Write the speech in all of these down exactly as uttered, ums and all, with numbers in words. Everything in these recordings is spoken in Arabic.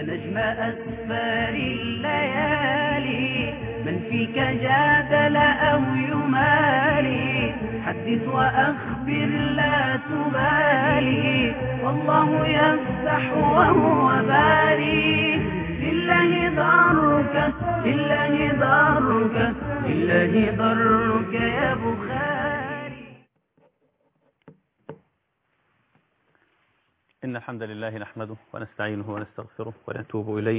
نجم أسفار الليالي من فيك جادل أو يمالي حدث وأخبر لا تبالي والله يفتح وهو باري لله ضرك لله ضرك لله ضرك يا بخاري. إن الحمد لله نحمده ونستعينه ونستغفره ونتوب إليه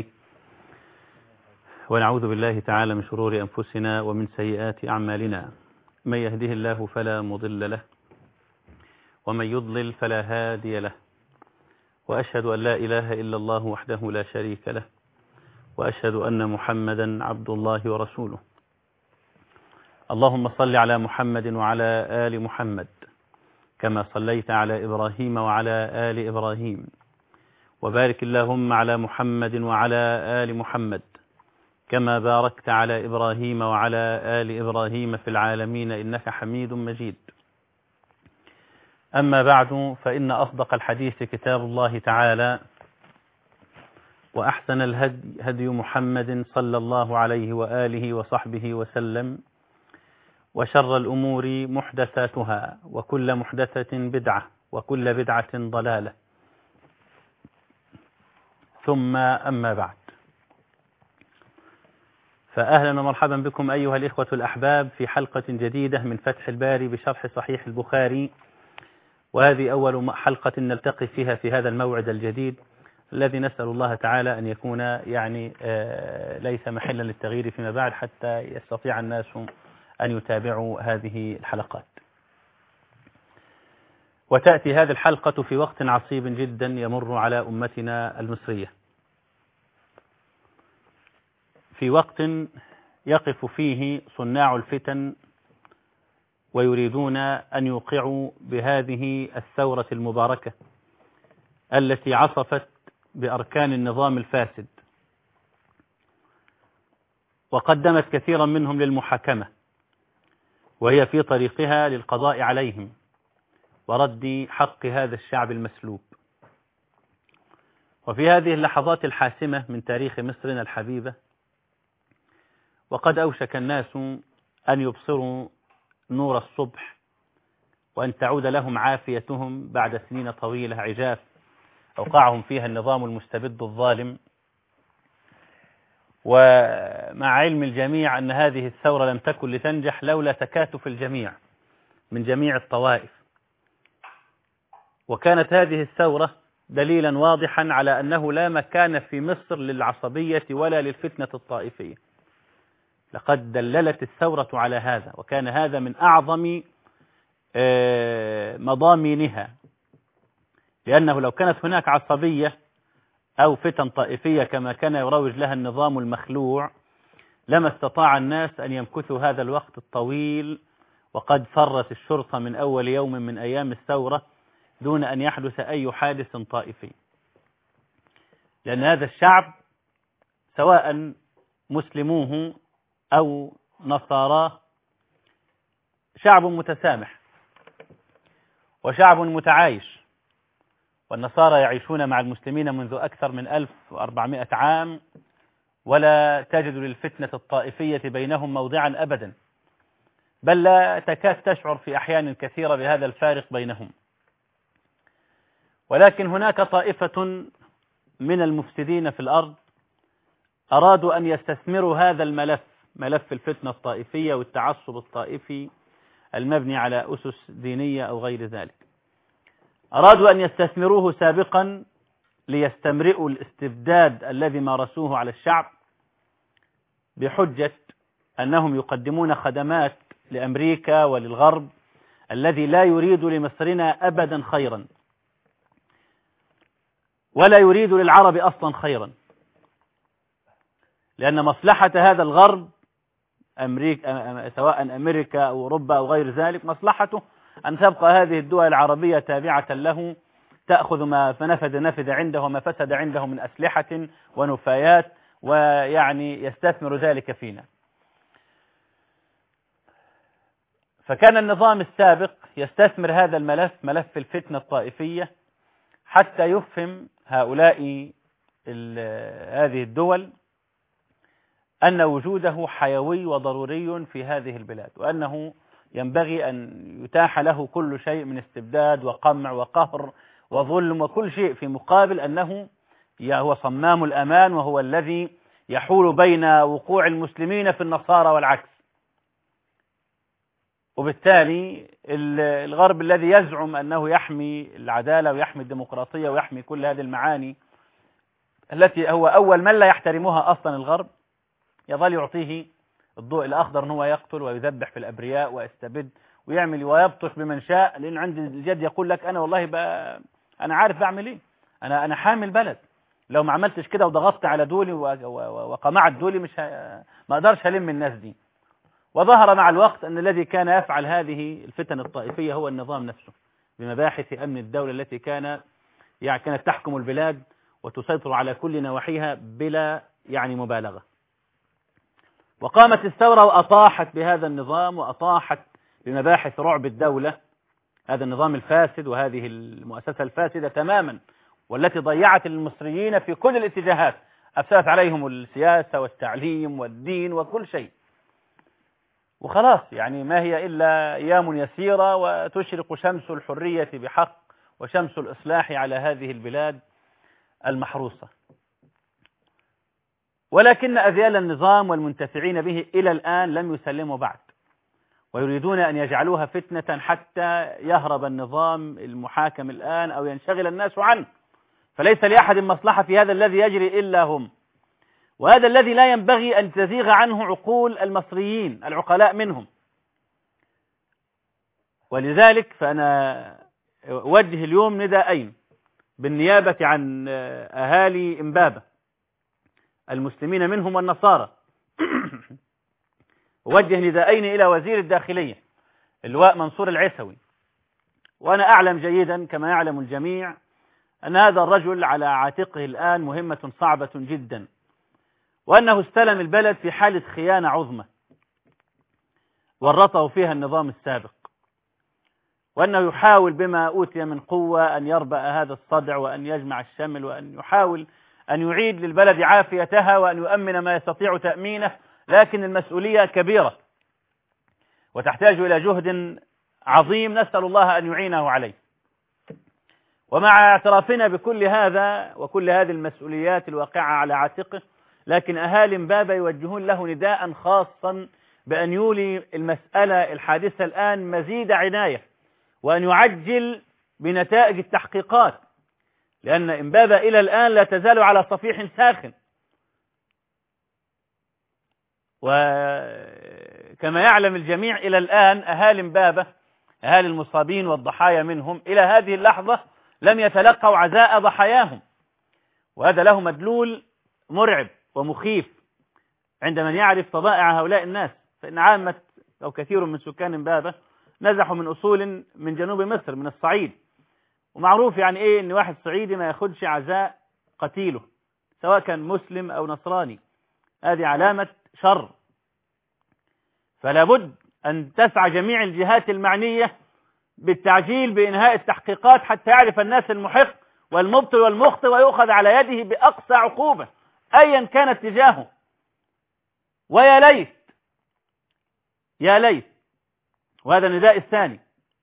ونعوذ بالله تعالى من شرور أنفسنا ومن سيئات أعمالنا. من يهده الله فلا مضل له ومن يضلل فلا هادي له، وأشهد أن لا إله إلا الله وحده لا شريك له، وأشهد أن محمدا عبد الله ورسوله. اللهم صل على محمد وعلى آل محمد كما صليت على إبراهيم وعلى آل إبراهيم، وبارك اللهم على محمد وعلى آل محمد كما باركت على إبراهيم وعلى آل إبراهيم في العالمين إنك حميد مجيد. أما بعد، فإن أصدق الحديث كتاب الله تعالى، وأحسن الهدي هدي محمد صلى الله عليه وآله وصحبه وسلم، وشر الأمور محدثاتها، وكل محدثة بدعة، وكل بدعة ضلالة، ثم أما بعد. فأهلا ومرحبا بكم أيها الإخوة الأحباب في حلقة جديدة من فتح الباري بشرح صحيح البخاري، وهذه أول حلقة نلتقي فيها في هذا الموعد الجديد الذي نسأل الله تعالى أن يكون يعني ليس محلا للتغيير فيما بعد، حتى يستطيع الناس أن يتابعوا هذه الحلقات. وتأتي هذه الحلقة في وقت عصيب جدا يمر على أمتنا المصرية، في وقت يقف فيه صناع الفتن ويريدون أن يوقعوا بهذه الثورة المباركة التي عصفت بأركان النظام الفاسد، وقدمت كثيرا منهم للمحاكمة، وهي في طريقها للقضاء عليهم ورد حق هذا الشعب المسلوب. وفي هذه اللحظات الحاسمة من تاريخ مصرنا الحبيبة، وقد أوشك الناس أن يبصروا نور الصبح وأن تعود لهم عافيتهم بعد سنين طويلة عجاف أوقعهم فيها النظام المستبد الظالم. ومع علم الجميع أن هذه الثورة لم تكن لتنجح لولا تكاتف الجميع من جميع الطوائف، وكانت هذه الثورة دليلا واضحا على أنه لا مكان في مصر للعصبية ولا للفتنة الطائفية. لقد دللت الثورة على هذا، وكان هذا من أعظم مضامينها، لأنه لو كانت هناك عصبية أو فتن طائفية كما كان يروج لها النظام المخلوع لما استطاع الناس أن يمكثوا هذا الوقت الطويل، وقد فرت الشرطة من أول يوم من أيام الثورة دون أن يحدث أي حادث طائفي. لأن هذا الشعب سواء مسلموه أو نصاراه شعب متسامح وشعب متعايش، والنصارى يعيشون مع المسلمين منذ أكثر من ألف وأربعمائة عام، ولا تجد للفتنة الطائفية بينهم موضعا أبدا، بل لا تكاد تشعر في أحيان كثيرة بهذا الفارق بينهم. ولكن هناك طائفة من المفسدين في الأرض أرادوا أن يستثمروا هذا الملف، ملف الفتنة الطائفية والتعصب الطائفي المبني على أسس دينية أو غير ذلك. أرادوا أن يستثمروه سابقا ليستمرئوا الاستبداد الذي مارسوه على الشعب بحجة أنهم يقدمون خدمات لأمريكا وللغرب الذي لا يريد لمصرنا أبدا خيرا، ولا يريد للعرب أصلا خيرا، لأن مصلحة هذا الغرب أمريكا، سواء أمريكا أو أوروبا أو غير ذلك، مصلحته أن تبقى هذه الدول العربية تابعة له، تأخذ ما نفذ نفذ عنده وما فسد عنده من أسلحة ونفايات، ويعني يستثمر ذلك فينا. فكان النظام السابق يستثمر هذا الملف، ملف الفتنة الطائفية، حتى يفهم هؤلاء هذه الدول أن وجوده حيوي وضروري في هذه البلاد، وأنه ينبغي أن يتاح له كل شيء من استبداد وقمع وقهر وظلم وكل شيء، في مقابل أنه هو صمام الأمان، وهو الذي يحول بين وقوع المسلمين في النصارى والعكس. وبالتالي الغرب الذي يزعم أنه يحمي العدالة ويحمي الديمقراطية ويحمي كل هذه المعاني التي هو أول من لا يحترمها أصلا الغرب، يظل يعطيه الضوء الأخضر أنه يقتل ويذبح في الأبرياء ويستبد ويعمل ويبطش بمن شاء، لأن عند الجد يقول لك أنا والله بقى أنا عارف بعمل إيه، أنا أنا حامل بلد، لو ما عملتش كده وضغطت على دولي وقمعت دولي مش ه... ما أقدرش ألم الناس دي. وظهر مع الوقت أن الذي كان يفعل هذه الفتن الطائفية هو النظام نفسه، بمباحث أمن الدولة التي كان يعني كانت تحكم البلاد وتسيطر على كل نواحيها بلا يعني مبالغة. وقامت الثورة وأطاحت بهذا النظام وأطاحت بمباحث رعب الدولة، هذا النظام الفاسد وهذه المؤسسة الفاسدة تماما، والتي ضيعت المصريين في كل الاتجاهات، أفسدت عليهم السياسة والتعليم والدين وكل شيء. وخلاص يعني ما هي إلا أيام يسيرة وتشرق شمس الحرية بحق وشمس الإصلاح على هذه البلاد المحروسة. ولكن أذيال النظام والمنتفعين به إلى الآن لم يسلموا بعد، ويريدون أن يجعلوها فتنة حتى يهرب النظام المحاكم الآن أو ينشغل الناس عنه، فليس لأحد مصلحة في هذا الذي يجري إلا هم، وهذا الذي لا ينبغي أن تزيغ عنه عقول المصريين العقلاء منهم. ولذلك فأنا أوجه اليوم نداءين بالنيابة عن أهالي إمبابة المسلمين منهم والنصارى. أوجه نداءين إلى وزير الداخلية اللواء منصور العيسوي، وأنا أعلم جيدا كما يعلم الجميع أن هذا الرجل على عاتقه الآن مهمة صعبة جدا، وأنه استلم البلد في حالة خيانة عظمى ورطه فيها النظام السابق، وأنه يحاول بما أوتي من قوة أن يربأ هذا الصدع وأن يجمع الشمل وأن يحاول أن يعيد للبلد عافيتها وأن يؤمن ما يستطيع تأمينه، لكن المسؤولية كبيرة وتحتاج إلى جهد عظيم نسأل الله أن يعينه عليه. ومع اعترافنا بكل هذا وكل هذه المسؤوليات الواقعة على عاتقه، لكن أهالي إمبابة يوجهون له نداء خاصا بأن يولي المسألة الحادثة الآن مزيد عناية، وأن يعجل بنتائج التحقيقات، لأن إمبابة إلى الآن لا تزال على صفيح ساخن. وكما يعلم الجميع إلى الآن أهالي إمبابة أهالي المصابين والضحايا منهم إلى هذه اللحظة لم يتلقوا عزاء ضحاياهم، وهذا له مدلول مرعب ومخيف عند من يعرف طبائع هؤلاء الناس، فإن عامة أو كثير من سكان إمبابة نزحوا من أصول من جنوب مصر من الصعيد، ومعروف يعني إيه إن واحد صعيدي ما ياخدش عزاء قتيله سواء كان مسلم أو نصراني، هذه علامة شر. فلا بد أن تسعى جميع الجهات المعنية بالتعجيل بإنهاء التحقيقات حتى يعرف الناس المحق والمبطل والمخطئ ويؤخذ على يده بأقصى عقوبة أيا كان اتجاهه. ويا ليت يا ليت وهذا النداء الثاني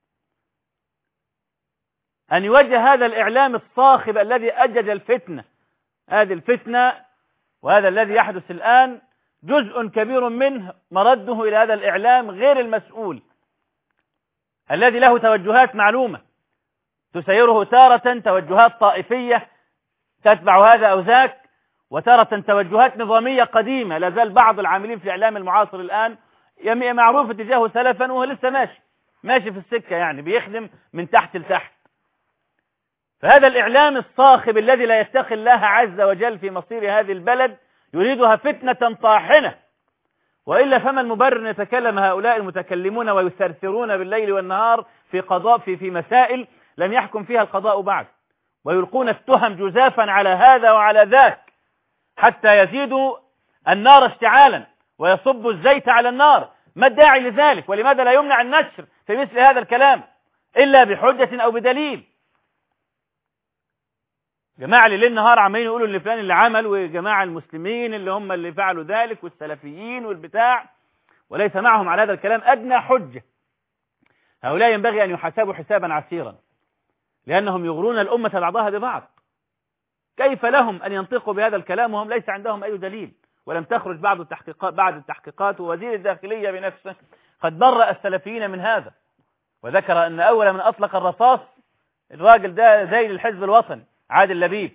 أن يوجه هذا الإعلام الصاخب الذي أجج الفتنة، هذه الفتنة وهذا الذي يحدث الآن جزء كبير منه مرده إلى هذا الإعلام غير المسؤول الذي له توجهات معلومة تسيره تارة توجهات طائفية تتبع هذا أو ذاك، وتارة توجهات نظامية قديمة. لا زال بعض العاملين في الإعلام المعاصر الآن معروف اتجاهه سلفا وهو لسه ماشي ماشي في السكة، يعني بيخدم من تحت لتحت. فهذا الإعلام الصاخب الذي لا يتقي الله عز وجل في مصير هذه البلد يريدها فتنة طاحنة، وإلا فما المبرر أن يتكلم هؤلاء المتكلمون ويثرثرون بالليل والنهار في قضاء في في مسائل لم يحكم فيها القضاء بعد، ويلقون التهم جزافا على هذا وعلى ذاك حتى يزيدوا النار اشتعالا ويصبوا الزيت على النار. ما الداعي لذلك؟ ولماذا لا يمنع النشر في مثل هذا الكلام إلا بحجة أو بدليل؟ جماعة اللي ليل نهار عمالين يقولوا اللي فلان اللي عمل، وجماعة المسلمين اللي هم اللي فعلوا ذلك، والسلفيين والبتاع، وليس معهم على هذا الكلام أدنى حجة. هؤلاء ينبغي أن يحاسبوا حسابا عسيرا، لأنهم يغرون الأمة بعضها ببعض. كيف لهم أن ينطقوا بهذا الكلام وهم ليس عندهم أي دليل، ولم تخرج بعض التحقيقات بعد التحقيقات، ووزير الداخلية بنفسه قد برأ السلفيين من هذا، وذكر أن أول من أطلق الرصاص الراجل ده زي الحزب الوطني عادل لبيب،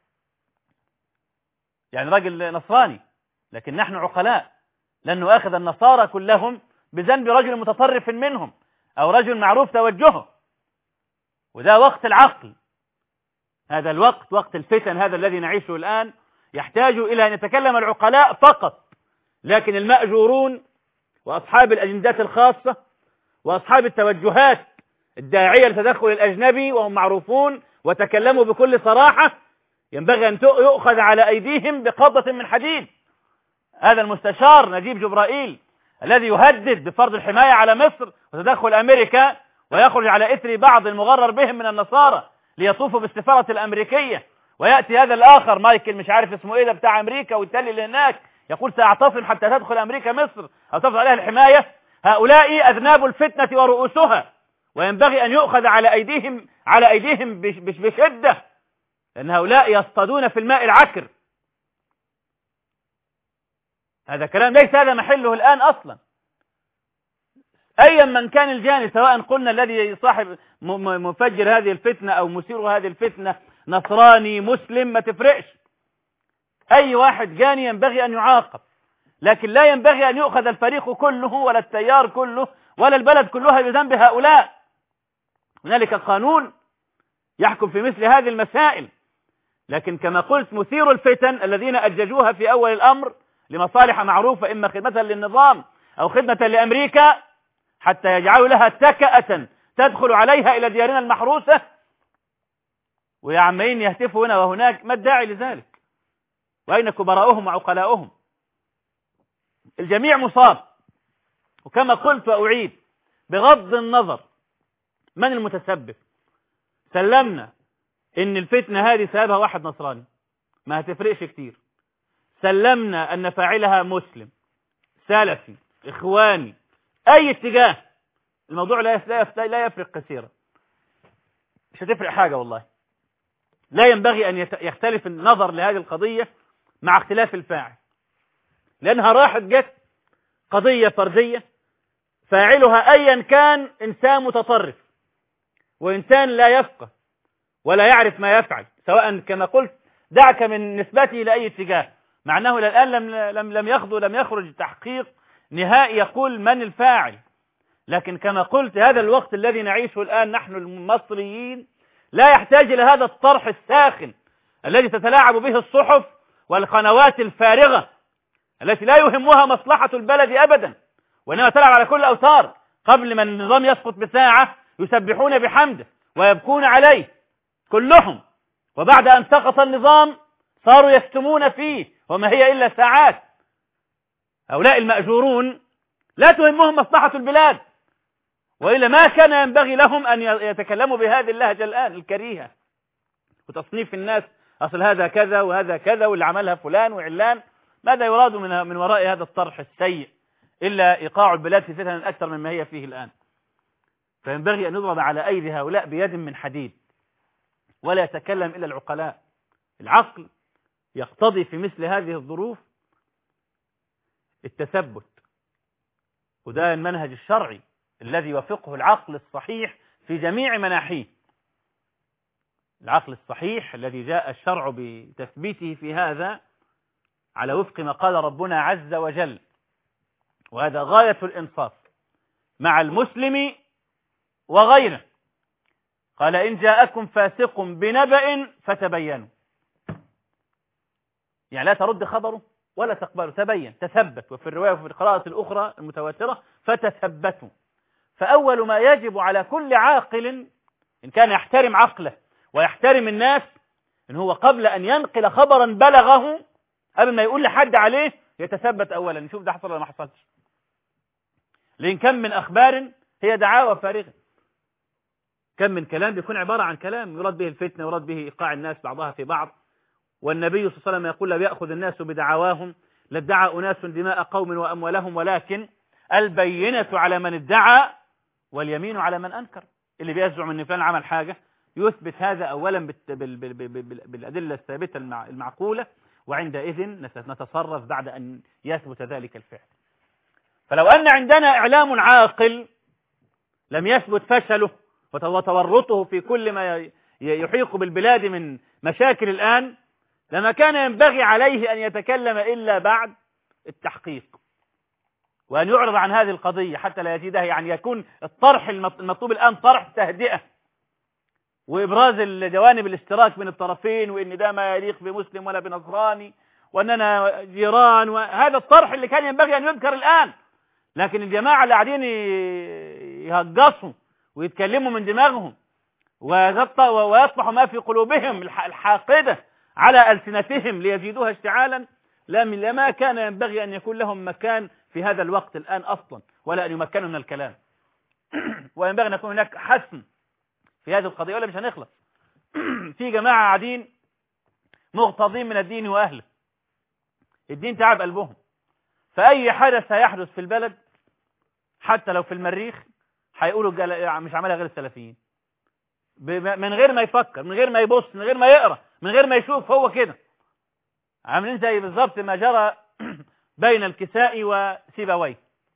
يعني راجل نصراني، لكن نحن عقلاء لن نؤاخذ النصارى كلهم بذنب رجل متطرف منهم أو رجل معروف توجهه. وده وقت العقل، هذا الوقت وقت الفتن هذا الذي نعيشه الآن يحتاج إلى أن يتكلم العقلاء فقط، لكن المأجورون وأصحاب الأجندات الخاصة وأصحاب التوجهات الداعية لتدخل الأجنبي وهم معروفون وتكلموا بكل صراحة ينبغي أن يؤخذ على أيديهم بقبضة من حديد. هذا المستشار نجيب جبرائيل الذي يهدد بفرض الحماية على مصر وتدخل أمريكا، ويخرج على إثر بعض المغرر بهم من النصارى ليطوفوا بالسفارة الأمريكية، ويأتي هذا الآخر مايكل مش عارف اسمه إيه ده بتاع أمريكا والتالي اللي هناك يقول سأعتصم حتى تدخل أمريكا مصر أو تفرض عليها الحماية. هؤلاء أذناب الفتنة ورؤوسها، وينبغي أن يؤخذ على أيديهم على أيديهم بشدة، لأن هؤلاء يصطادون في الماء العكر. هذا كلام ليس هذا محله الآن أصلا. أيا من كان الجاني، سواء قلنا الذي صاحب مفجر هذه الفتنة أو مثير هذه الفتنة نصراني مسلم، ما تفرقش، أي واحد جاني ينبغي أن يعاقب، لكن لا ينبغي أن يؤخذ الفريق كله ولا التيار كله ولا البلد كلها بذنب هؤلاء. هنالك قانون يحكم في مثل هذه المسائل، لكن كما قلت مثير الفتن الذين أججوها في أول الأمر لمصالح معروفة، إما خدمة للنظام أو خدمة لأمريكا حتى يجعلوا لها تكأة تدخل عليها إلى ديارنا المحروسة، ويا عمين يهتفوا هنا وهناك، ما الداعي لذلك؟ وأين كبراؤهم وعقلاؤهم؟ الجميع مصاب، وكما قلت وأعيد بغض النظر من المتسبب، سلمنا إن الفتنة هذه سببها واحد نصراني ما هتفرقش كتير، سلمنا أن فاعلها مسلم سلفي إخواني أي اتجاه، الموضوع لا لا يفرق كثيرا، مش هتفرق حاجة والله. لا ينبغي أن يختلف النظر لهذه القضية مع اختلاف الفاعل، لأنها راحت جت قضية فردية فاعلها أيا كان إنسان متطرف وإنسان لا يفقه ولا يعرف ما يفعل، سواء كما قلت دعك من نسبته إلى أي اتجاه، مع أنه الآن لم لم لم يخضو لم يخرج تحقيق نهائي يقول من الفاعل. لكن كما قلت هذا الوقت الذي نعيشه الآن نحن المصريين لا يحتاج إلى هذا الطرح الساخن الذي تتلاعب به الصحف والقنوات الفارغة التي لا يهمها مصلحة البلد أبدا، وإنما تلعب على كل الأوتار. قبل ما النظام يسقط بساعة يسبحون بحمده ويبكون عليه كلهم، وبعد أن سقط النظام صاروا يشتمون فيه وما هي إلا ساعات. هؤلاء المأجورون لا تهمهم مصلحة البلاد، وإلا ما كان ينبغي لهم أن يتكلموا بهذه اللهجة الآن الكريهة وتصنيف الناس أصل هذا كذا وهذا كذا واللي عملها فلان وعلان. ماذا يراد من من وراء هذا الطرح السيء إلا إيقاع البلاد في فتن أكثر مما هي فيه الآن؟ فينبغي أن يضرب على أيدي هؤلاء بيد من حديد، ولا يتكلم إلا العقلاء. العقل يقتضي في مثل هذه الظروف التثبت، وده المنهج الشرعي الذي يوافقه العقل الصحيح في جميع مناحيه. العقل الصحيح الذي جاء الشرع بتثبيته في هذا على وفق ما قال ربنا عز وجل، وهذا غاية الإنصاف مع المسلم وغيره. قال إن جاءكم فاسق بنبأ فتبينوا، يعني لا ترد خبره ولا تقبله، تبين تثبت. وفي الرواية وفي القراءة الأخرى المتواترة فتثبتوا. فأول ما يجب على كل عاقل إن كان يحترم عقله ويحترم الناس إن هو قبل أن ينقل خبرا بلغه قبل ما يقول لحد عليه يتثبت أولا، نشوف ده حصل ولا ما حصلش. لأن كم من أخبار هي دعاوى فارغة، كم من كلام بيكون عبارة عن كلام يراد به الفتنة ويراد به إيقاع الناس بعضها في بعض. والنبي صلى الله عليه وسلم يقول: لو يأخذ الناس بدعواهم لادعى أناس دماء قوم وأموالهم، ولكن البينة على من ادعى واليمين على من أنكر. اللي بيزعم أن فلان عمل حاجة يثبت هذا أولا بالأدلة الثابتة المعقولة، وعندئذ نتصرف بعد أن يثبت ذلك الفعل. فلو أن عندنا إعلام عاقل لم يثبت فشله وتورطه في كل ما يحيق بالبلاد من مشاكل الآن، لما كان ينبغي عليه أن يتكلم إلا بعد التحقيق، وأن يعرض عن هذه القضية حتى لا يزيدها. يعني يكون الطرح المطلوب الآن طرح تهدئة وإبراز الجوانب الاشتراك بين الطرفين، وإن ده ما يليق بمسلم ولا بنصراني، وأننا جيران، وهذا الطرح اللي كان ينبغي أن يذكر الآن. لكن الجماعة اللي قاعدين يهجصوا ويتكلموا من دماغهم ويصبحوا ما في قلوبهم الحاقدة على ألسنتهم ليزيدوها اشتعالا، لما كان ينبغي أن يكون لهم مكان في هذا الوقت الآن أصلا، ولا أن يمكنوا من الكلام. وينبغي أن يكون هناك حسم في هذه القضية، ولا مش هنخلص. في جماعة قاعدين مغتاظين من الدين وأهله، الدين تعب قلبهم، فأي حدث هيحدث في البلد حتى لو في المريخ هيقولوا مش عملها غير السلفيين، من غير ما يفكر، من غير ما يبص، من غير ما يقرأ، من غير ما يشوف. هو كده عاملين زي بالظبط ما جرى بين الكسائي وسيبويه.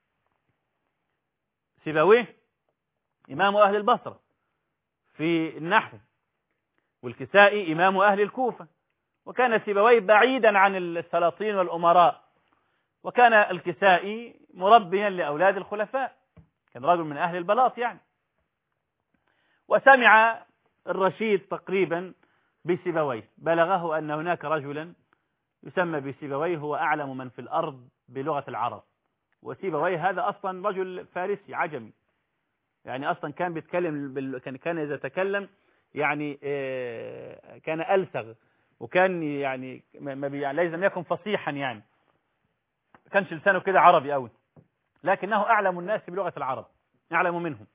سيبويه إمام أهل البصرة في النحو، والكسائي إمام أهل الكوفة، وكان سيبويه بعيدا عن السلاطين والأمراء، وكان الكسائي مربيا لأولاد الخلفاء، كان رجل من أهل البلاط يعني. وسمع الرشيد تقريبا بسيبويه، بلغه أن هناك رجلا يسمى بسيبويه هو أعلم من في الأرض بلغة العرب. وسيبويه هذا أصلا رجل فارسي عجمي، يعني أصلا كان بيتكلم بال... كان كان إذا تكلم يعني آه كان ألسغ، وكان يعني ما بي... يعني لازم يكن فصيحا، يعني ما كانش لسانه كده عربي قوي، لكنه أعلم الناس بلغة العرب، أعلم منهم.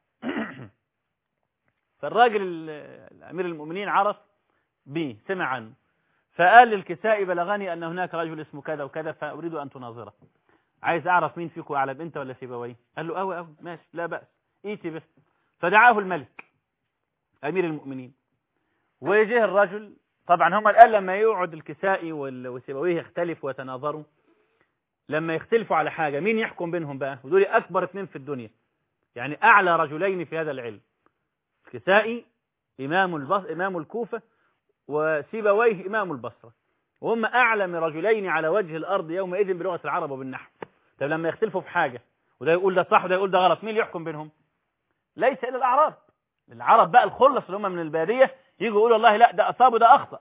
فالراجل الأمير المؤمنين عرف به، سمع عنه، فقال للكسائي: بلغني أن هناك رجل اسمه كذا وكذا فأريد أن تناظره، عايز أعرف مين فيكم أعلم، أنت ولا سيبويه؟ قال له: أوي أوي، ماشي، لا بأس، إيتي بس. فدعاه الملك أمير المؤمنين، وجه الرجل. طبعا هم الآن لما يقعد الكسائي وسيبويه يختلفوا ويتناظروا، لما يختلفوا على حاجة مين يحكم بينهم بقى؟ ودول أكبر اثنين في الدنيا، يعني أعلى رجلين في هذا العلم، الكسائي إمام البص... إمام الكوفة، وسيبويه إمام البصرة، وهم أعلم رجلين على وجه الأرض يومئذ بلغة العرب وبالنحو. طب لما يختلفوا في حاجة وده يقول ده صح وده يقول ده غلط، مين اللي يحكم بينهم؟ ليس إلا الأعراب. العرب بقى الخلص اللي هم من البادية يجوا يقولوا والله لا ده أصاب وده أخطأ.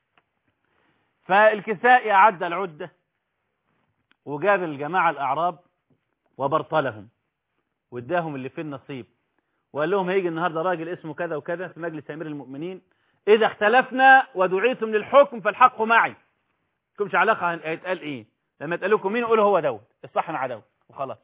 فالكسائي أعد العدة وجاب الجماعة الأعراب وبرطلهم واداهم اللي في النصيب، وقال لهم: هيجي النهارده راجل اسمه كذا وكذا في مجلس أمير المؤمنين، إذا اختلفنا ودعيتم للحكم فالحق معي، لكمش علاقة هيتقال إيه، لما يتقال لكم مين قولوا هو دوت، الصح مع دوت وخلاص.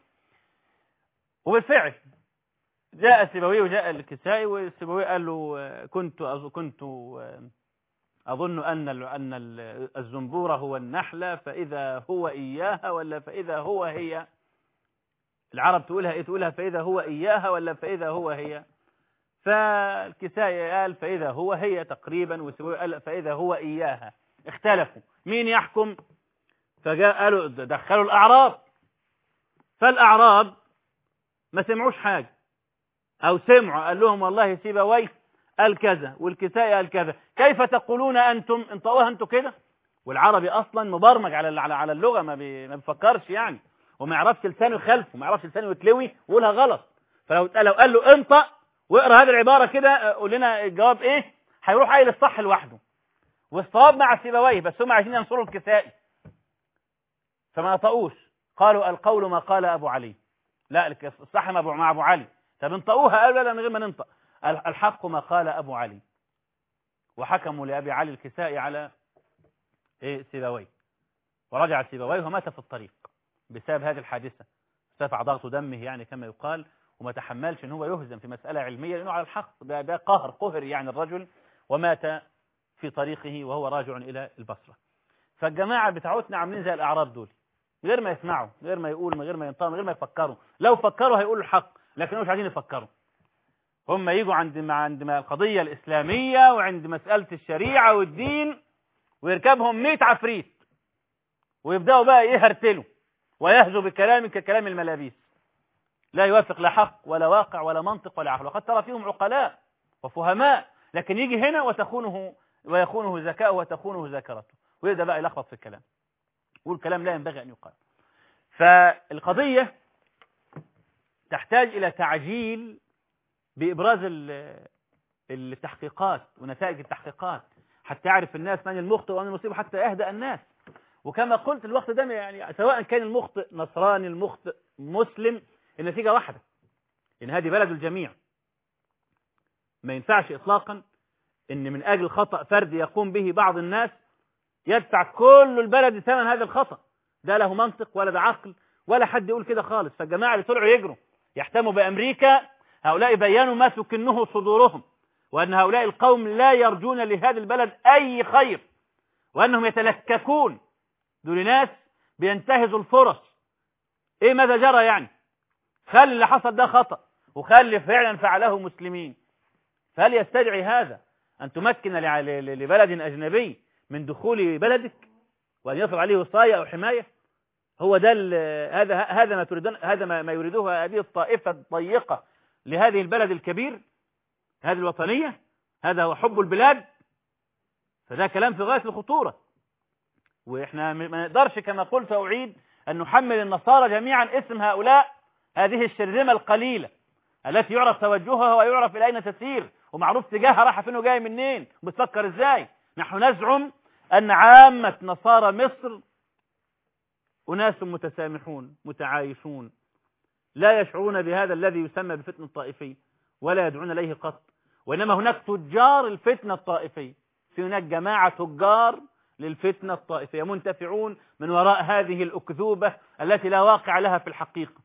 وبالفعل جاء سيبويه وجاء الكسائي، والسيبويه قال له: كنت كنت أظن أن أن الزنبورة هو النحلة، فإذا هو إياها ولا فإذا هو هي. العرب تقولها إيه؟ تقولها فإذا هو إياها ولا فإذا هو هي. فالكسائي قال فإذا هو هي تقريبا، وسيبويه قال فإذا هو إياها. اختلفوا مين يحكم، فجاء قالوا دخلوا الأعراب، فالأعراب ما سمعوش حاجة، أو سمعوا قال لهم والله سيبويه قال كذا والكسائي قال كذا، كيف تقولون أنتم؟ انطقوها أنتم كده. والعربي أصلا مبرمج على على اللغة، ما ما بيفكرش يعني، وما يعرفش لسانه يخالفه، ما يعرفش لسانه يتلوي ويقولها غلط. فلو لو قال له انطق واقرا هذه العبارة كده قول لنا الجواب إيه، هيروح قايل الصح لوحده، والصواب مع سيبويه، بس هم عايزين ينصروا الكسائي فما نطقوش، قالوا القول ما قال أبو علي، لا الصح مع أبو علي. طب انطقوها، قالوا لا من غير ما ننطق، الحق ما قال أبو علي، وحكموا لأبي علي الكسائي على إيه سيبويه، ورجع سيبويه ومات في الطريق بسبب هذه الحادثة، ارتفع ضغط دمه يعني كما يقال، وما تحملش ان هو يهزم في مسألة علمية لأنه على الحق. ده, ده قهر قهر يعني الرجل، ومات في طريقه وهو راجع إلى البصرة. فالجماعة بتاعتنا عاملين زي الأعراب دول، غير ما يسمعوا، غير ما يقولوا، من غير ما ينطقوا، من غير ما يفكروا. لو فكروا هيقولوا الحق، لكن مش عايزين يفكروا. هم يجوا عند ما عند ما القضية الإسلامية وعند مسألة الشريعة والدين ويركبهم مئة عفريت ويبدأوا بقى يهرتلوا ويهزوا بكلام ككلام الملابيس لا يوافق لا حق ولا واقع ولا منطق ولا عقل. وقد ترى فيهم عقلاء وفهماء، لكن يجي هنا وتخونه ويخونه ذكاؤه وتخونه ذاكرته ويبدأ بقى يلخبط في الكلام والكلام لا ينبغي أن يقال. فالقضية تحتاج إلى تعجيل بإبراز التحقيقات ونتائج التحقيقات حتى يعرف الناس من المخطئ ومن المصيب، حتى يهدأ الناس. وكما قلت الوقت ده يعني سواء كان المخطئ نصراني المخطئ مسلم، النتيجة واحدة، إن هذه بلد الجميع. ما ينفعش إطلاقا إن من أجل خطأ فردي يقوم به بعض الناس يدفع كل البلد ثمن هذا الخطأ. ده له منطق ولا ده عقل ولا حد يقول كده خالص. فالجماعة اللي طلعوا يجروا يحتموا بأمريكا، هؤلاء بيّنوا ما تكنه صدورهم، وأن هؤلاء القوم لا يرجون لهذا البلد أي خير، وأنهم يتلككون. دول ناس بينتهزوا الفرص. إيه ماذا جرى يعني؟ خلي اللي حصل ده خطأ وخلي فعلا فعله مسلمين. فهل يستدعي هذا أن تمكن لبلد أجنبي من دخول بلدك وأن يصل عليه وصاية أو حماية؟ هو ده هذا هذا ما تريدون، هذا ما يريده هذه الطائفة الضيقة لهذه البلد الكبير، هذه الوطنية، هذا هو حب البلاد. فده كلام في غاية الخطورة. وإحنا ما نقدرش كما قلت وأعيد أن نحمل النصارى جميعا اسم هؤلاء هذه الشرذمة القليلة التي يعرف توجهها ويعرف إلى أين تسير ومعروف تجاهها رايحة فين وجاية منين وبتفكر إزاي. نحن نزعم أن عامة نصارى مصر أناس متسامحون متعايشون لا يشعرون بهذا الذي يسمى بفتنة الطائفية ولا يدعون إليه قط، وإنما هناك تجار الفتنة الطائفية. في هناك جماعة تجار للفتنة الطائفية منتفعون من وراء هذه الأكذوبة التي لا واقع لها في الحقيقة.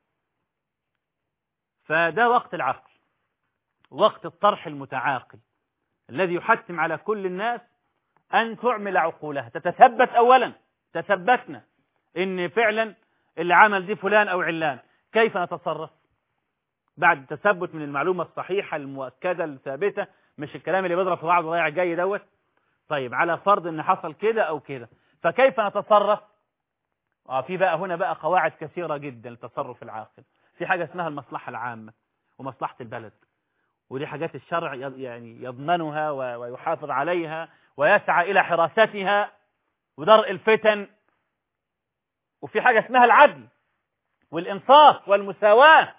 فده وقت العقل، وقت الطرح المتعاقل الذي يحتم على كل الناس أن تعمل عقولها، تتثبت أولا. تثبتنا إن فعلا اللي عمل دي فلان أو علان، كيف نتصرف بعد التثبت من المعلومة الصحيحة المؤكدة الثابتة، مش الكلام اللي بيضرب في بعض وضيع جاي دوت. طيب على فرض ان حصل كده او كده، فكيف نتصرف؟ اه في بقى هنا بقى قواعد كثيرة جدا للتصرف العاقل. في حاجة اسمها المصلحة العامة ومصلحة البلد، ودي حاجات الشرع يعني يضمنها ويحافظ عليها ويسعى إلى حراستها ودرء الفتن. وفي حاجة اسمها العدل والإنصاف والمساواة.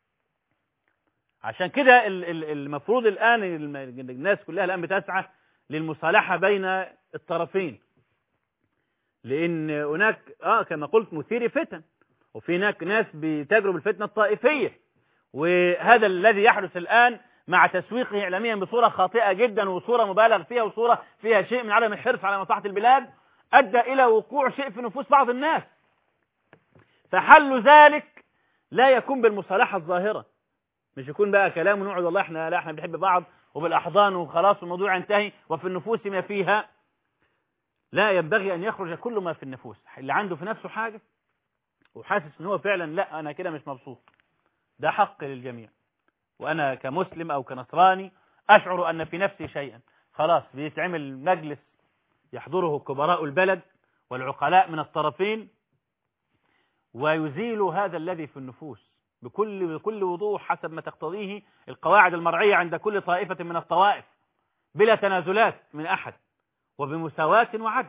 عشان كده المفروض الآن الناس كلها الآن بتسعى للمصالحة بين الطرفين، لأن هناك آه كما قلت مثير فتن، وفي هناك ناس بتجرب الفتنة الطائفية. وهذا الذي يحدث الآن مع تسويقه إعلاميا بصورة خاطئة جدا وصورة مبالغ فيها وصورة فيها شيء من عدم الحرص على مصلحة البلاد أدى إلى وقوع شيء في نفوس بعض الناس. فحل ذلك لا يكون بالمصالحة الظاهرة، مش يكون بقى كلام ونقعد والله احنا لا احنا بنحب بعض وبالأحضان وخلاص الموضوع ينتهي وفي النفوس ما فيها. لا، ينبغي أن يخرج كل ما في النفوس. اللي عنده في نفسه حاجة وحاسس ان هو فعلا لا أنا كده مش مبسوط، ده حق للجميع. وأنا كمسلم أو كنصراني أشعر أن في نفسي شيئا، خلاص بيتعمل مجلس يحضره كبراء البلد والعقلاء من الطرفين ويزيل هذا الذي في النفوس بكل بكل وضوح حسب ما تقتضيه القواعد المرعية عند كل طائفة من الطوائف، بلا تنازلات من أحد وبمساواة وعدل.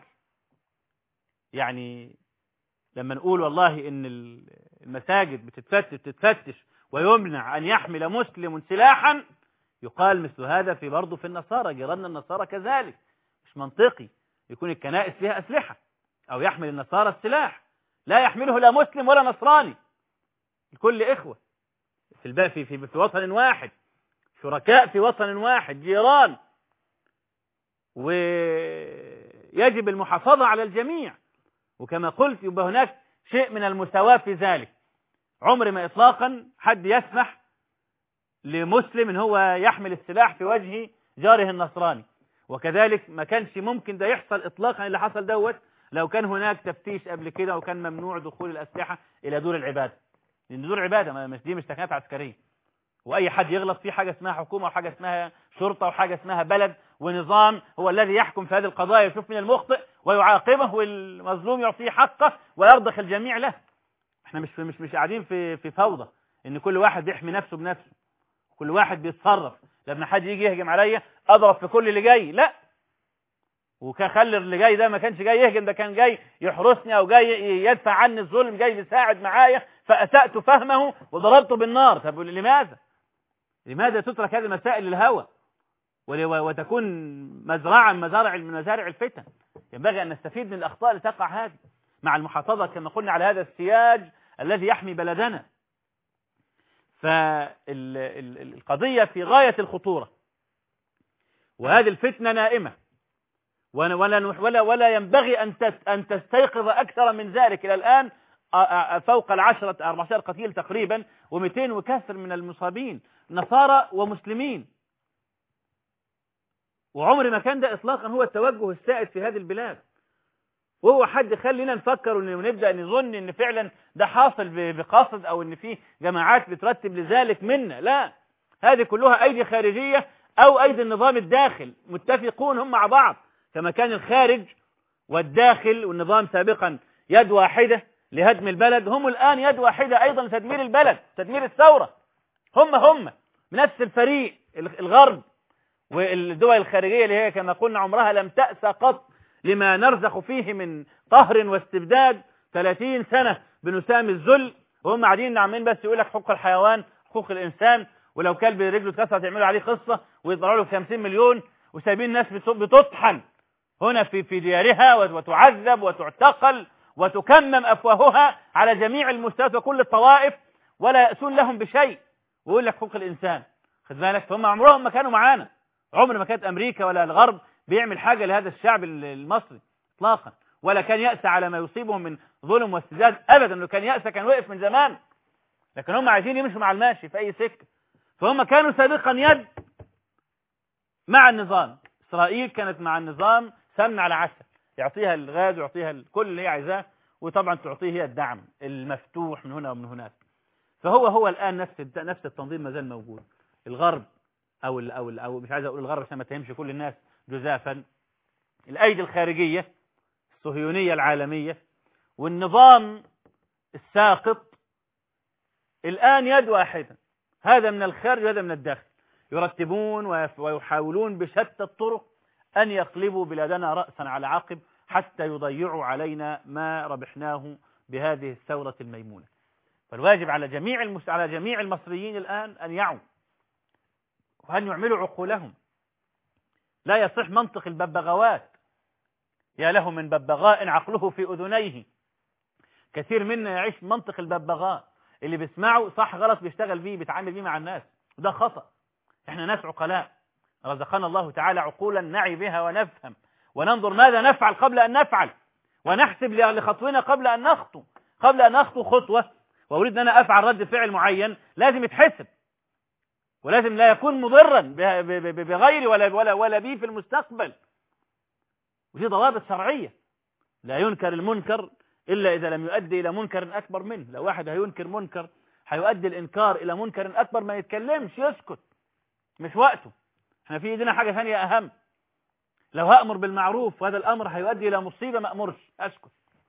يعني لما نقول والله إن المساجد بتتفتش تتفتش ويمنع أن يحمل مسلم سلاحا، يقال مثل هذا في برضه في النصارى، جيراننا النصارى كذلك. مش منطقي يكون الكنائس فيها أسلحة أو يحمل النصارى السلاح، لا يحمله لا مسلم ولا نصراني، الكل إخوة في في في, في وطن واحد، شركاء في وطن واحد، جيران، ويجب المحافظة على الجميع. وكما قلت يبقى هناك شيء من المساواة في ذلك. عمر ما إطلاقا حد يسمح لمسلم ان هو يحمل السلاح في وجه جاره النصراني. وكذلك ما كانش ممكن ده يحصل اطلاقا اللي حصل دوت لو كان هناك تفتيش قبل كده وكان ممنوع دخول الاسلحه الى دور العباده، لان دور العباده مش دي مش سكنات عسكريه، واي حد يغلط في حاجه اسمها حكومه وحاجه اسمها شرطه وحاجه اسمها بلد ونظام هو الذي يحكم في هذه القضايا، يشوف من المخطئ ويعاقبه والمظلوم يعطيه حقه ويرضخ الجميع له. احنا مش مش مش قاعدين في في فوضى ان كل واحد يحمي نفسه بنفسه، كل واحد بيتصرف، لما حد يجي يهجم عليا اضرب في كل اللي جاي، لا. وكخلي اللي جاي ده ما كانش جاي يهجم، ده كان جاي يحرسني او جاي يدفع عني الظلم، جاي يساعد معايا فاسأت فهمه وضربته بالنار. طب لماذا؟ لماذا تترك هذه المسائل للهوى وتكون مزرعا مزارع من مزارع الفتن؟ ينبغي ان نستفيد من الاخطاء اللي تقع هذه مع المحافظه كما قلنا على هذا السياج الذي يحمي بلدنا. فالقضيه في غايه الخطوره، وهذه الفتنه نائمه، ولا ولا ولا ينبغي ان ان تستيقظ اكثر من ذلك. الى الان فوق العشرة أربعة عشر قتيل تقريبا ومئتين وكسر من المصابين نصارى ومسلمين، وعمر ما كان ده اطلاقا هو التوجه السائد في هذه البلاد. وهو حد خلينا نفكر ونبدا نظن ان فعلا ده حاصل بقصد او ان في جماعات بترتب لذلك منا، لا، هذه كلها ايدي خارجيه او ايدي النظام الداخل، متفقون هم مع بعض. كما كان الخارج والداخل والنظام سابقا يد واحده لهدم البلد، هم الان يد واحده ايضا لتدمير البلد، تدمير الثوره. هم هم بنفس الفريق، الغرب والدول الخارجيه اللي هي كما قلنا عمرها لم تأسى قط لما نرزخ فيه من قهر واستبداد. ثلاثين سنة بنسام الذل، وهم قاعدين عاملين بس يقول لك حقوق الحيوان، حقوق الإنسان، ولو كلب رجله اتكسرت يعملوا عليه قصة ويطلعوا له خمسين مليون، وسايبين الناس بتطحن هنا في في ديارها وتعذب وتعتقل وتكمم أفواهها على جميع المستويات وكل الطوائف، ولا يأسون لهم بشيء، ويقول لك حقوق الإنسان. خد بالك، فهم عمرهم ما كانوا معانا، عمر ما كانت أمريكا ولا الغرب بيعمل حاجة لهذا الشعب المصري اطلاقا، ولا كان يأسى على ما يصيبهم من ظلم واستبداد ابدا. لو كان يأسى كان وقف من زمان، لكن هم عايزين يمشوا مع الماشي في اي سكه. فهم كانوا سابقا يد مع النظام. اسرائيل كانت مع النظام سمن على عسل، يعطيها الغاز ويعطيها كل اللي هي عايزاه، وطبعا تعطيه هي الدعم المفتوح من هنا ومن هناك. فهو هو الان نفس نفس التنظيم ما زال موجود. الغرب او ال او ال او مش عايز اقول الغرب عشان ما تهمش كل الناس جزافا، الايدي الخارجيه الصهيونيه العالميه والنظام الساقط الان يد واحده، هذا من الخارج وهذا من الداخل، يرتبون ويحاولون بشتى الطرق ان يقلبوا بلادنا راسا على عقب حتى يضيعوا علينا ما ربحناه بهذه الثوره الميمونه. فالواجب على جميع المس... على جميع المصريين الان ان يعوا وأن يعملوا عقولهم. لا يصح منطق الببغاوات، يا له من ببغاء عقله في أذنيه. كثير منا يعيش منطق الببغاء اللي بيسمعه صح غلط بيشتغل بيه بيتعامل بيه مع الناس، وده خطأ. احنا ناس عقلاء، رزقنا الله تعالى عقولا نعي بها ونفهم وننظر ماذا نفعل قبل أن نفعل، ونحسب لخطونا قبل أن نخطو. قبل أن أخطو خطوة وأريد أن أنا أفعل رد فعل معين لازم يتحسب، ولازم لا يكون مضرا بغيري ولا ولا ولا بي في المستقبل. ودي ضوابط شرعية. لا ينكر المنكر إلا إذا لم يؤدي إلى منكر أكبر منه. لو واحد هينكر منكر هيؤدي الإنكار إلى منكر أكبر ما يتكلمش، يسكت، مش وقته. احنا في ايدينا حاجة ثانية أهم. لو هأمر بالمعروف وهذا الأمر هيؤدي إلى مصيبة ما أمرش، أسكت.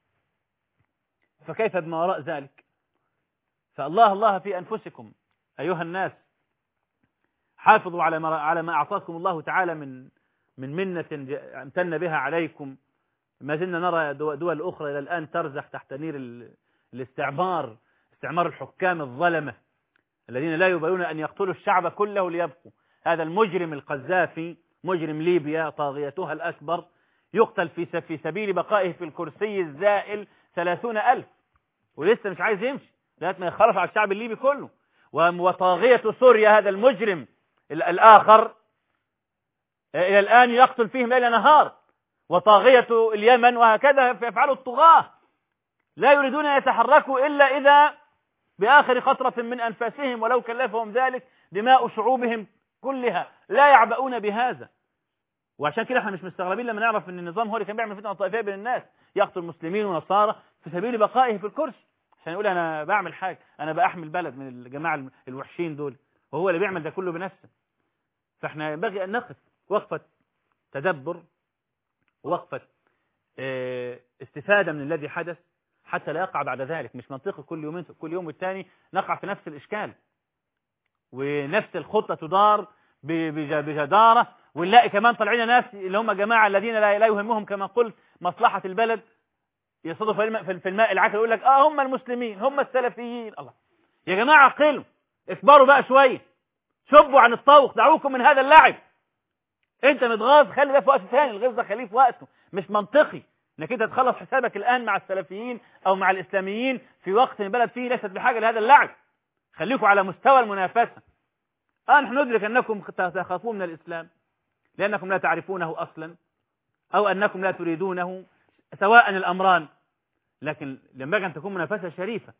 فكيف بما وراء ذلك؟ فالله الله في أنفسكم أيها الناس، حافظوا على ما على ما أعطاكم الله تعالى من من منة امتن بها عليكم. ما زلنا نرى دول أخرى إلى الآن ترزح تحت نير الاستعمار، استعمار الحكام الظلمة الذين لا يبالون أن يقتلوا الشعب كله ليبقوا. هذا المجرم القذافي مجرم ليبيا طاغيتها الأكبر يقتل في في سبيل بقائه في الكرسي الزائل ثلاثون ألف، ولسه مش عايز يمشي لغاية ما يخلص على الشعب الليبي كله. وطاغية سوريا هذا المجرم الآخر إلى الآن يقتل فيهم ليل نهار، وطاغية اليمن، وهكذا يفعلوا الطغاة. لا يريدون أن يتحركوا إلا إذا بآخر قطرة من أنفاسهم ولو كلفهم ذلك دماء شعوبهم كلها، لا يعبؤون بهذا. وعشان كده احنا مش مستغربين لما نعرف ان النظام هو اللي كان بيعمل فتنة طائفية بين الناس، يقتل مسلمين ونصارى في سبيل بقائه في الكرسي، عشان يقول انا بعمل حاجة، انا بأحمي البلد من الجماعة الوحشين دول، وهو اللي بيعمل ده كله بنفسه. فاحنا ينبغي ان نقف وقفة تدبر، وقفة استفادة من الذي حدث، حتى لا يقع بعد ذلك. مش منطقي كل يومين كل يوم والتاني نقع في نفس الإشكال ونفس الخطة تدار بجدارة، ونلاقي كمان طالعين ناس اللي هم جماعة الذين لا يهمهم كما قلت مصلحة البلد، يصدوا في الماء العكر يقول لك اه هم المسلمين هم السلفيين. الله يا جماعة عقلوا، اكبروا بقى شوية، شبوا عن الطوق، دعوكم من هذا اللعب. انت متغاظ، خلي ده في وقت ثاني، الغيظ ده خليه في وقته. مش منطقي انك انت تخلص حسابك الان مع السلفيين او مع الاسلاميين في وقت البلد فيه ليست بحاجه لهذا اللعب. خليكم على مستوى المنافسه. اه نحن ندرك انكم تخافون من الاسلام لانكم لا تعرفونه اصلا او انكم لا تريدونه، سواء الامران، لكن ينبغي ان تكون منافسه شريفه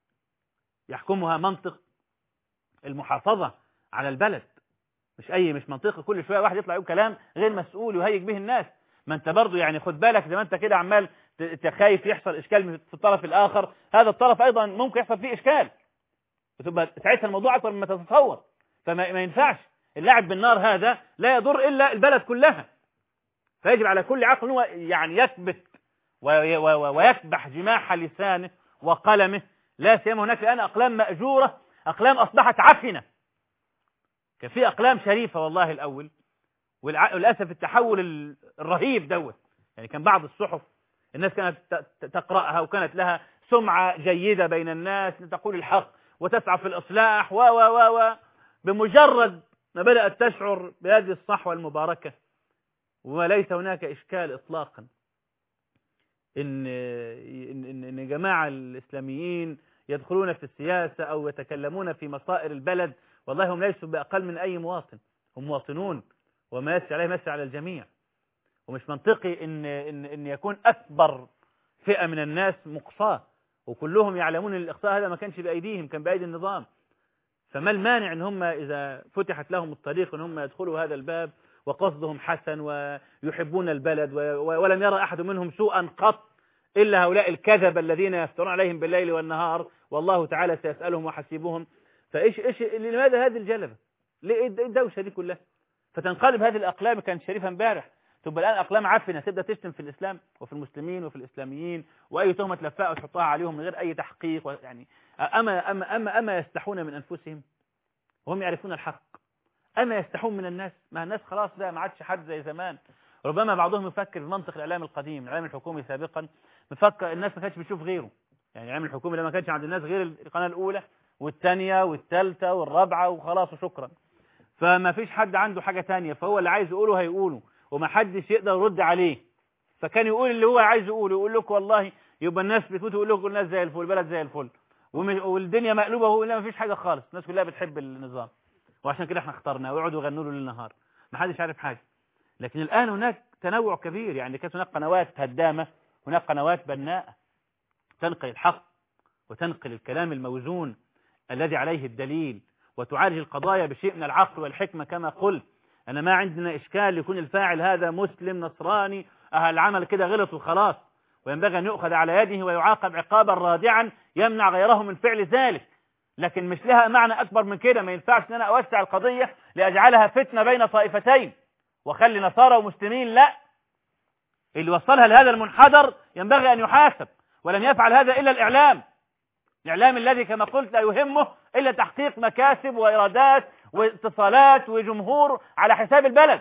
يحكمها منطق المحافظه على البلد. مش اي مش منطقي كل شويه واحد يطلع يقول كلام غير مسؤول ويهيج به الناس. ما انت برضه يعني خد بالك، زي ما انت كده عمال تخايف يحصل اشكال في الطرف الاخر، هذا الطرف ايضا ممكن يحصل فيه اشكال، وتبقى ساعتها الموضوع اكبر مما تتصور. فما ما ينفعش اللعب بالنار هذا لا يضر الا البلد كلها. فيجب على كل عقل هو يعني يثبت ويكبح جماح لسانه وقلمه، لا سيما هناك الان اقلام ماجوره، اقلام اصبحت عفنه. كان في اقلام شريفه والله الاول، وللاسف التحول الرهيب دوت. يعني كان بعض الصحف الناس كانت تقراها وكانت لها سمعه جيده بين الناس، تقول الحق وتسعى في الاصلاح و و و بمجرد ما بدات تشعر بهذه الصحوه المباركه، وليس هناك اشكال اطلاقا ان ان ان جماعه الاسلاميين يدخلون في السياسه او يتكلمون في مصائر البلد، والله هم ليسوا باقل من اي مواطن، هم مواطنون وما يسري عليه يسري على الجميع. ومش منطقي ان ان ان يكون اكبر فئه من الناس مقصاه، وكلهم يعلمون ان الاقصاء هذا ما كانش بايديهم، كان بايدي النظام. فما المانع ان هم اذا فتحت لهم الطريق ان هم يدخلوا هذا الباب وقصدهم حسن ويحبون البلد ولم يرى احد منهم سوءا قط الا هؤلاء الكذب الذين يفترون عليهم بالليل والنهار، والله تعالى سيسالهم وحسيبهم. فايش ايش لماذا هذه الجلبه؟ ليه الدوشه دي كلها؟ فتنقلب هذه الأقلام كانت شريفة امبارح تبقى الآن أقلام عفنة، تبدأ تشتم في الإسلام وفي المسلمين وفي الإسلاميين، وأي تهمة تلفقها وتحطها عليهم من غير أي تحقيق. يعني أما أما أما أما يستحون من أنفسهم وهم يعرفون الحق؟ أما يستحون من الناس؟ ما الناس خلاص ده ما عادش حد زي زمان. ربما بعضهم يفكر بمنطق الإعلام القديم، الإعلام الحكومي سابقا، مفكر الناس ما كانتش بتشوف غيره. يعني الإعلام الحكومي لما كانش عند الناس غير القناة الأولى والثانية والثالثة والرابعة وخلاص وشكرا، فما فيش حد عنده حاجة تانية، فهو اللي عايز يقوله هيقوله وما حدش يقدر يرد عليه. فكان يقول اللي هو عايز يقوله، يقول لكم والله يبقى الناس بتموت، يقول لكم الناس زي الفل، البلد زي الفل، والدنيا مقلوبة، وهو لا ما فيش حاجة خالص، الناس كلها بتحب النظام وعشان كده احنا اخترناه، ويقعدوا يغنوا له للنهار، ما حدش عارف حاجة. لكن الآن هناك تنوع كبير، يعني كانت هناك قنوات هدامة، هناك قنوات بناءة تنقل الحق وتنقل الكلام الموزون الذي عليه الدليل، وتعالج القضايا بشيء من العقل والحكمة. كما قلت أنا ما عندنا إشكال يكون الفاعل هذا مسلم نصراني، أهل العمل كده غلط وخلاص، وينبغي أن يؤخذ على يده ويعاقب عقابا رادعا يمنع غيره من فعل ذلك. لكن مش لها معنى أكبر من كده، ما ينفعش أن أنا أوسع القضية لأجعلها فتنة بين طائفتين وخلي نصارى ومسلمين. لا، اللي وصلها لهذا المنحدر ينبغي أن يحاسب، ولم يفعل هذا إلا الإعلام. الإعلام الذي كما قلت لا يهمه إلا تحقيق مكاسب وإيرادات واتصالات وجمهور على حساب البلد،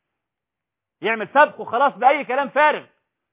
يعمل سبق وخلاص بأي كلام فارغ.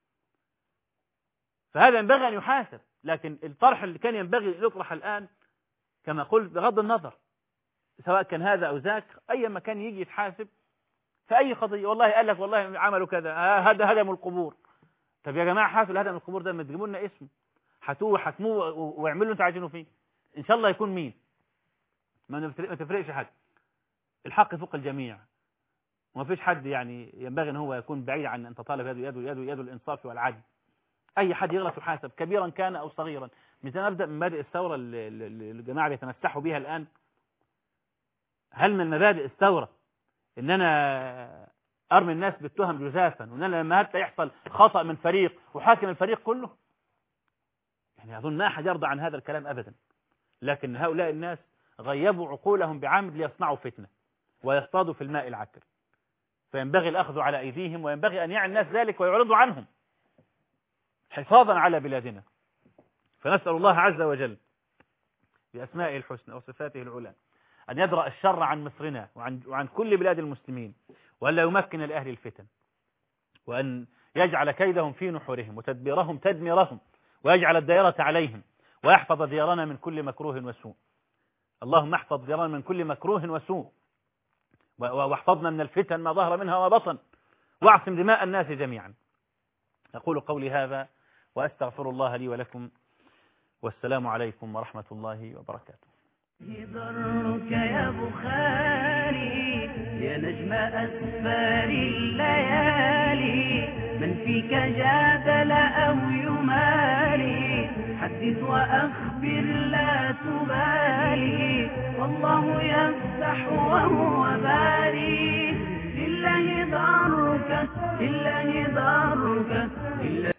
فهذا ينبغي أن يحاسب. لكن الطرح اللي كان ينبغي أن يطرح الآن كما قلت بغض النظر سواء كان هذا أو ذاك، أي مكان يجي يتحاسب في أي قضية، والله قال لك والله عملوا كذا، هذا هدموا القبور. طب يا جماعة حاسوا الهدم القبور ده، ما تجيبوا لنا اسمه، حتوه حتموه واعملوا انتوا عايزينه فيه، ان شاء الله يكون مين، ما تفرقش حد. الحق فوق الجميع، وما فيش حد يعني ينبغي ان هو يكون بعيد عن ان تطالب يده يده يده يده الانصاف والعدل. اي حد يغلط يحاسب كبيرا كان او صغيرا. مثلا نبدا من مبادئ الثوره اللي الجماعه بيتمسحوا بها الان، هل من مبادئ الثورة إن أنا أرمي الناس بالتهم جزافا، وإن أنا لما حتى يحصل خطأ من فريق وحاكم الفريق كله؟ يعني أظن ما أحد يرضى عن هذا الكلام أبدا. لكن هؤلاء الناس غيبوا عقولهم بعمد ليصنعوا فتنة ويصطادوا في الماء العكر، فينبغي الأخذ على أيديهم، وينبغي أن يعي الناس ذلك ويعرضوا عنهم حفاظا على بلادنا. فنسأل الله عز وجل بأسمائه الحسنى وصفاته العلى أن يدرأ الشر عن مصرنا وعن, وعن كل بلاد المسلمين، وأن لا يمكن لأهل الفتن، وأن يجعل كيدهم في نحورهم وتدبيرهم تدميرهم، ويجعل الدائرة عليهم، ويحفظ ديارنا من كل مكروه وسوء. اللهم احفظ ديارنا من كل مكروه وسوء، واحفظنا من الفتن ما ظهر منها وبطن، واعصم دماء الناس جميعا. أقول قولي هذا وأستغفر الله لي ولكم، والسلام عليكم ورحمة الله وبركاته. ضرك يا بخاري يا نجم أسفار الليالي، من فيك جادل أو يماري، حدث وأخبر لا تبالي، والله يفتح وهو باري، لله ضرك لله ضرك لله